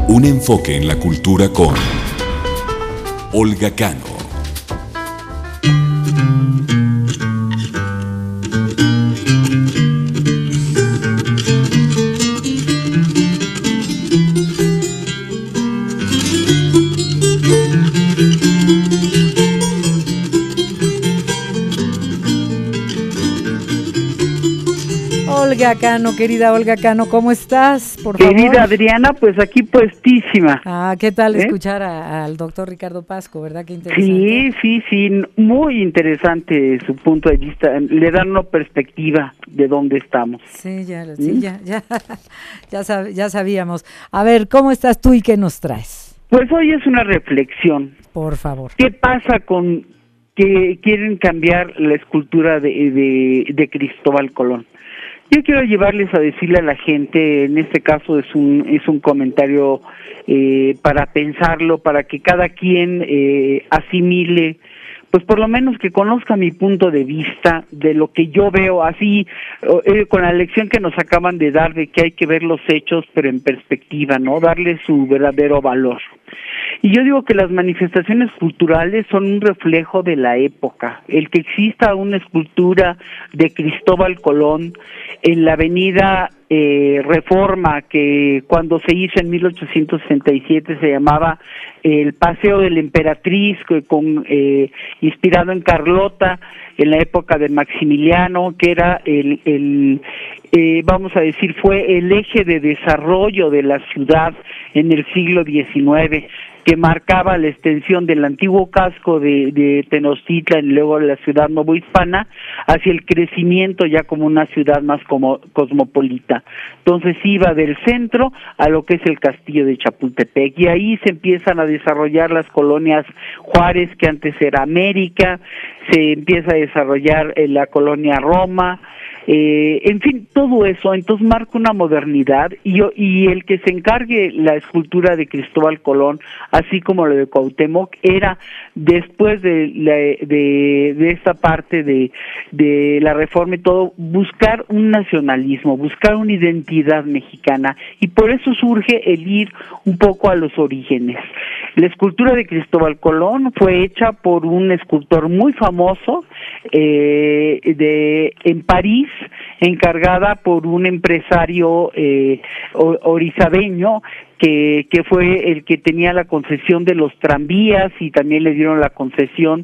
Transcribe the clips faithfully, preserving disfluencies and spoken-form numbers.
Un enfoque en la cultura con Olga Cano. Olga Cano, querida Olga Cano, ¿cómo estás? Por Querida favor. Adriana, pues aquí puestísima. Ah, ¿qué tal ¿Eh? escuchar a- al doctor Ricardo Pasco, verdad? Qué interesante. Sí, sí, sí, muy interesante su punto de vista. Le dan una perspectiva de dónde estamos. Sí, ya, sí, ¿Mm? ya, ya, ya, sab- ya sabíamos. A ver, ¿cómo estás tú y qué nos traes? Pues hoy es una reflexión. Por favor. ¿Qué pasa con que quieren cambiar la escultura de, de, de Cristóbal Colón? Yo quiero llevarles a decirle a la gente, en este caso es un es un comentario eh, para pensarlo, para que cada quien eh, asimile, pues por lo menos que conozca mi punto de vista de lo que yo veo, así eh, con la lección que nos acaban de dar de que hay que ver los hechos pero en perspectiva, ¿no? Darle su verdadero valor. Y yo digo que las manifestaciones culturales son un reflejo de la época. El que exista una escultura de Cristóbal Colón en la avenida eh, Reforma, que cuando se hizo en mil ochocientos sesenta y siete se llamaba eh, el Paseo de la Emperatriz, que con eh, inspirado en Carlota, en la época de Maximiliano, que era el, el eh, vamos a decir, fue el eje de desarrollo de la ciudad en el siglo diecinueve, que marcaba la extensión del antiguo casco de, de Tenochtitlan y luego la ciudad novohispana hacia el crecimiento ya como una ciudad más como cosmopolita. Entonces iba del centro a lo que es el castillo de Chapultepec, y ahí se empiezan a desarrollar las colonias Juárez, que antes era América, se empieza a desarrollar eh, la colonia Roma, Eh, en fin, todo eso, entonces marca una modernidad, y, yo, y el que se encargue la escultura de Cristóbal Colón, así como lo de Cuauhtémoc, era después de, la, de, de esta parte de, de la reforma y todo, buscar un nacionalismo, buscar una identidad mexicana, y por eso surge el ir un poco a los orígenes. La escultura de Cristóbal Colón fue hecha por un escultor muy famoso eh, de en París, encargada por un empresario eh, orizabeño que, que fue el que tenía la concesión de los tranvías, y también le dieron la concesión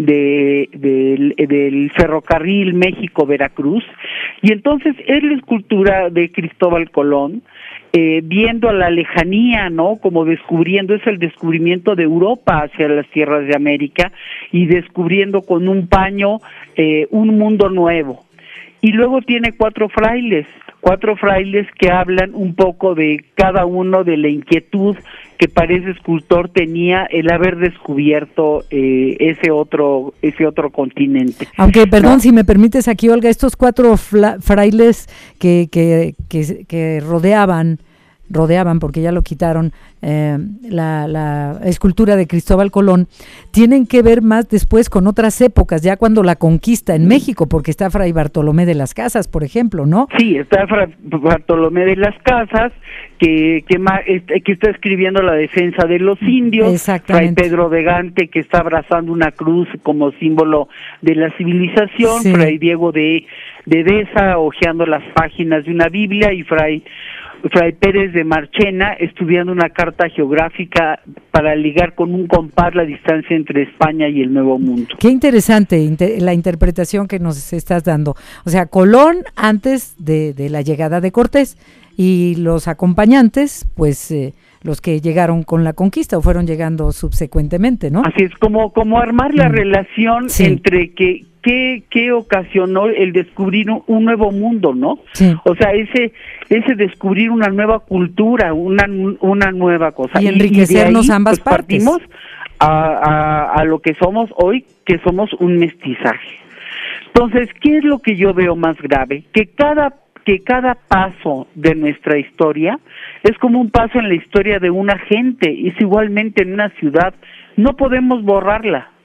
de, de, del ferrocarril México-Veracruz. Y entonces es la escultura de Cristóbal Colón, Eh, viendo a la lejanía, ¿no? Como descubriendo, es el descubrimiento de Europa hacia las tierras de América, y descubriendo con un paño eh, un mundo nuevo. Y luego tiene cuatro frailes, cuatro frailes que hablan un poco de cada uno de la inquietud que para ese escultor tenía el haber descubierto eh, ese otro ese otro continente. Aunque, perdón, ¿no? si me permites aquí, Olga, estos cuatro fla- frailes que, que, que, que rodeaban, rodeaban, porque ya lo quitaron, eh, la, la escultura de Cristóbal Colón, tienen que ver más después con otras épocas, ya cuando la conquista en México, porque está Fray Bartolomé de las Casas, por ejemplo, ¿no? Sí, está Fray Bartolomé de las Casas, que, que, ma, este, que está escribiendo la defensa de los indios, Fray Pedro de Gante, que está abrazando una cruz como símbolo de la civilización, sí. Fray Diego de, de Deza hojeando las páginas de una Biblia, y Fray Fray Pérez de Marchena estudiando una carta geográfica para ligar con un compás la distancia entre España y el Nuevo Mundo. Qué interesante inter- la interpretación que nos estás dando. O sea, Colón antes de, de la llegada de Cortés, y los acompañantes, pues eh, los que llegaron con la conquista o fueron llegando subsecuentemente, ¿no? Así es, como, como armar la mm. relación sí. entre que qué qué ocasionó el descubrir un, un nuevo mundo, ¿no? Sí. O sea, ese ese descubrir una nueva cultura, una una nueva cosa. Y enriquecernos y de ahí, ambas pues, partes. Partimos a, a, a lo que somos hoy, que somos un mestizaje. Entonces, ¿qué es lo que yo veo más grave? Que cada que cada paso de nuestra historia es como un paso en la historia de una gente, es igualmente en una ciudad, no podemos borrarla.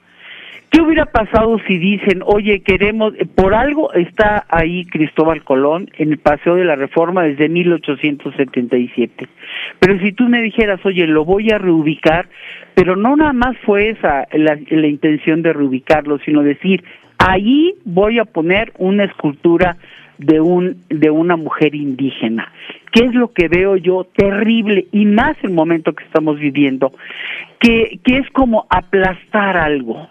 ¿Qué hubiera pasado si dicen, oye, queremos, por algo está ahí Cristóbal Colón en el Paseo de la Reforma desde mil ochocientos setenta y siete? Pero si tú me dijeras, oye, lo voy a reubicar, pero no nada más fue esa la, la intención de reubicarlo, sino decir, ahí voy a poner una escultura de un de una mujer indígena. ¿Qué es lo que veo yo terrible, y más el momento que estamos viviendo? Que, que es como aplastar algo.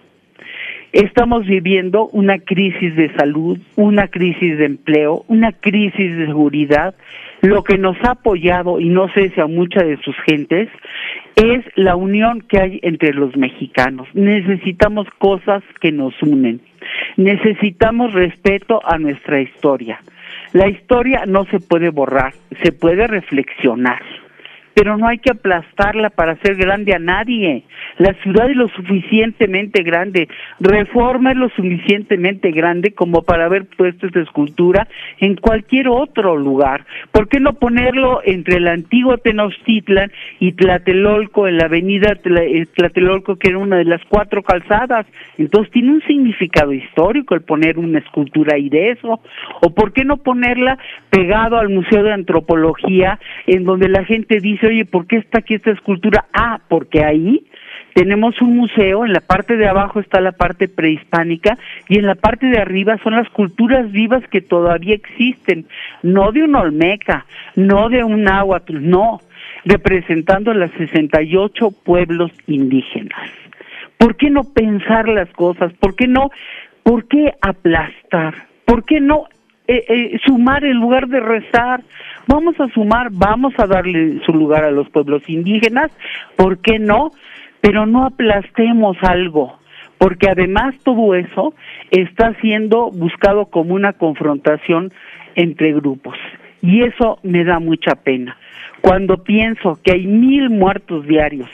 Estamos viviendo una crisis de salud, una crisis de empleo, una crisis de seguridad. Lo que nos ha apoyado, y no sé si a muchas de sus gentes, es la unión que hay entre los mexicanos. Necesitamos cosas que nos unen. Necesitamos respeto a nuestra historia. La historia no se puede borrar, se puede reflexionar, pero no hay que aplastarla para hacer grande a nadie. La ciudad es lo suficientemente grande, Reforma es lo suficientemente grande como para haber puesto esta escultura en cualquier otro lugar. ¿Por qué no ponerlo entre el antiguo Tenochtitlan y Tlatelolco, en la avenida Tlatelolco, que era una de las cuatro calzadas? Entonces tiene un significado histórico el poner una escultura ahí de eso. ¿O por qué no ponerla pegado al Museo de Antropología, en donde la gente dice, oye, ¿por qué está aquí esta escultura? Ah, porque ahí tenemos un museo, en la parte de abajo está la parte prehispánica y en la parte de arriba son las culturas vivas que todavía existen, no de un olmeca, no de un náhuatl, no, representando a los sesenta y ocho pueblos indígenas. ¿Por qué no pensar las cosas? ¿Por qué no? ¿Por qué aplastar? ¿Por qué no eh, eh, sumar en lugar de restar? Vamos a sumar, vamos a darle su lugar a los pueblos indígenas, ¿por qué no? Pero no aplastemos algo, porque además todo eso está siendo buscado como una confrontación entre grupos, y eso me da mucha pena. Cuando pienso que hay mil muertos diarios,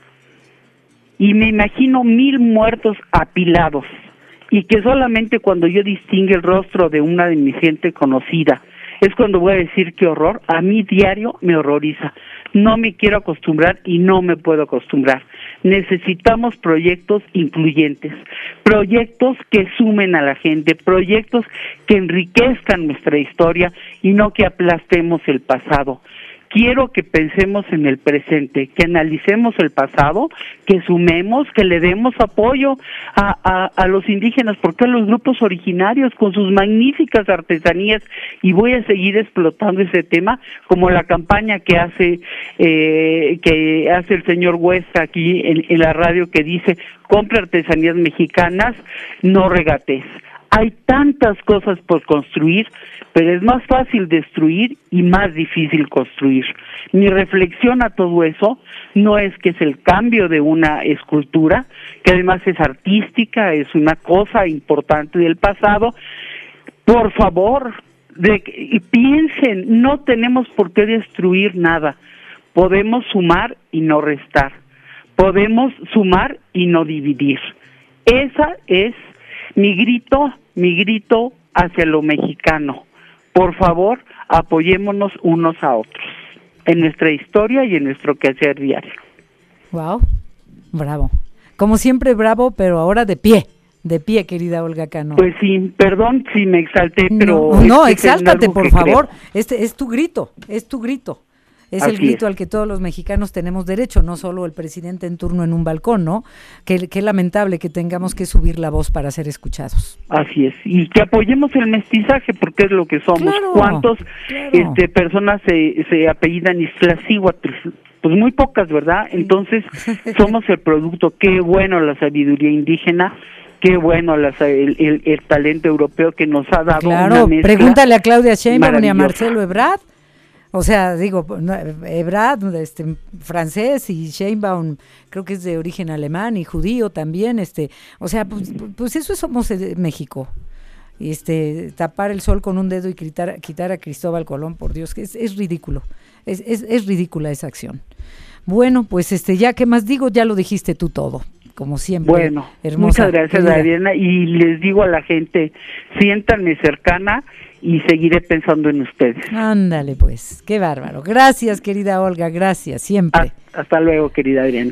y me imagino mil muertos apilados, y que solamente cuando yo distingue el rostro de una de mi gente conocida, es cuando voy a decir qué horror. A mí diario me horroriza. No me quiero acostumbrar y no me puedo acostumbrar. Necesitamos proyectos incluyentes, proyectos que sumen a la gente, proyectos que enriquezcan nuestra historia y no que aplastemos el pasado. Quiero que pensemos en el presente, que analicemos el pasado, que sumemos, que le demos apoyo a, a, a los indígenas, porque a los grupos originarios con sus magníficas artesanías, y voy a seguir explotando ese tema, como la campaña que hace eh, que hace el señor Huesca aquí en, en la radio, que dice, compra artesanías mexicanas, no regates. Hay tantas cosas por construir, pero es más fácil destruir y más difícil construir. Mi reflexión a todo eso no es que es el cambio de una escultura, que además es artística, es una cosa importante del pasado. Por favor, de, y piensen, no tenemos por qué destruir nada. Podemos sumar y no restar. Podemos sumar y no dividir. Esa es mi grito, mi grito hacia lo mexicano. Por favor, apoyémonos unos a otros en nuestra historia y en nuestro quehacer diario. Wow, bravo. Como siempre, bravo, pero ahora de pie, de pie, querida Olga Cano. Pues sí, perdón si me exalté, pero... No, no exáltate, por favor. Creo. Este es tu grito, es tu grito. Es Así el grito es. Al que todos los mexicanos tenemos derecho, no solo el presidente en turno en un balcón, ¿no? Qué, qué lamentable que tengamos que subir la voz para ser escuchados. Así es, y que apoyemos el mestizaje, porque es lo que somos. Claro, ¿Cuántos claro. este, personas se, se apellidan Iztaccíhuatl? Pues muy pocas, ¿verdad? Entonces, somos el producto. Qué bueno la sabiduría indígena, qué bueno las, el, el, el talento europeo que nos ha dado. Claro, una pregúntale a Claudia Sheinbaum y a Marcelo Ebrard. O sea, digo, Ebrard, este, francés, y Sheinbaum creo que es de origen alemán y judío también, este, o sea, pues, pues eso somos México. Y este, tapar el sol con un dedo y quitar, quitar a Cristóbal Colón, por Dios, que es, es ridículo, es, es, es ridícula esa acción. Bueno, pues este, ya, ¿qué más digo? Ya lo dijiste tú todo, como siempre. Bueno, hermosa, muchas gracias, querida. Adriana, y les digo a la gente, siéntanme cercana, y seguiré pensando en ustedes. Ándale pues, qué bárbaro. Gracias, querida Olga, gracias, siempre. Hasta luego, querida Adriana.